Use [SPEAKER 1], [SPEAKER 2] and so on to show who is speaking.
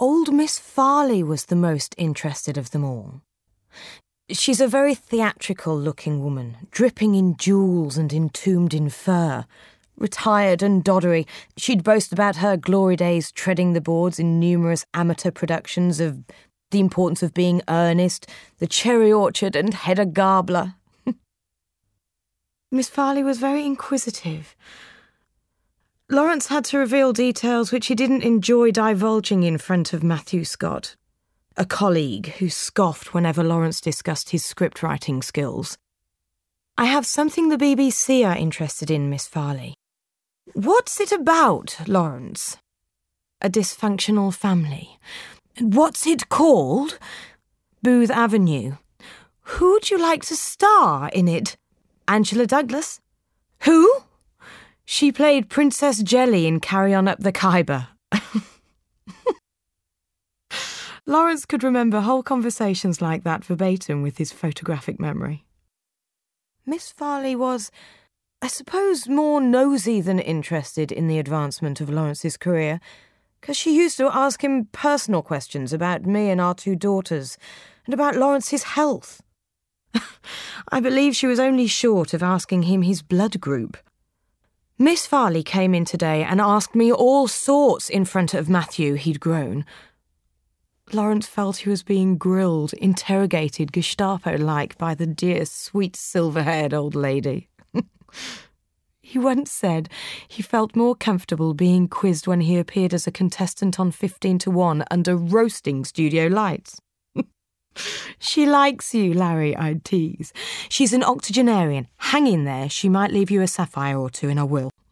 [SPEAKER 1] old Miss Farley was the most interested of them all. She's a very theatrical-looking woman, dripping in jewels and entombed in fur. Retired and doddery, she'd boast about her glory days treading the boards in numerous amateur productions of The Importance of Being Earnest, The Cherry Orchard and Hedda Gabler. Miss Farley was very inquisitive. Lawrence had to reveal details which he didn't enjoy divulging in front of Matthew Scott, a colleague who scoffed whenever Lawrence discussed his script-writing skills. "I have something the BBC are interested in, Miss Farley." "What's it about, Lawrence?" "A dysfunctional family." "What's it called?" "Booth Avenue." "Who'd you like to star in it?" "Angela Douglas." "Who?" "She played Princess Jelly in Carry On Up the Khyber." Lawrence could remember whole conversations like that verbatim with his photographic memory. Miss Farley was, I suppose, more nosy than interested in the advancement of Lawrence's career, because she used to ask him personal questions about me and our 2 daughters, and about Lawrence's health. I believe she was only short of asking him his blood group. Miss Farley came in today and asked me all sorts in front of Matthew, he'd grown. Lawrence felt he was being grilled, interrogated Gestapo-like by the dear, sweet, silver-haired old lady. He once said he felt more comfortable being quizzed when he appeared as a contestant on 15 to 1 under roasting studio lights. "She likes you, Larry," I'd tease. "She's an octogenarian. Hang in there, she might leave you a sapphire or 2 in her will."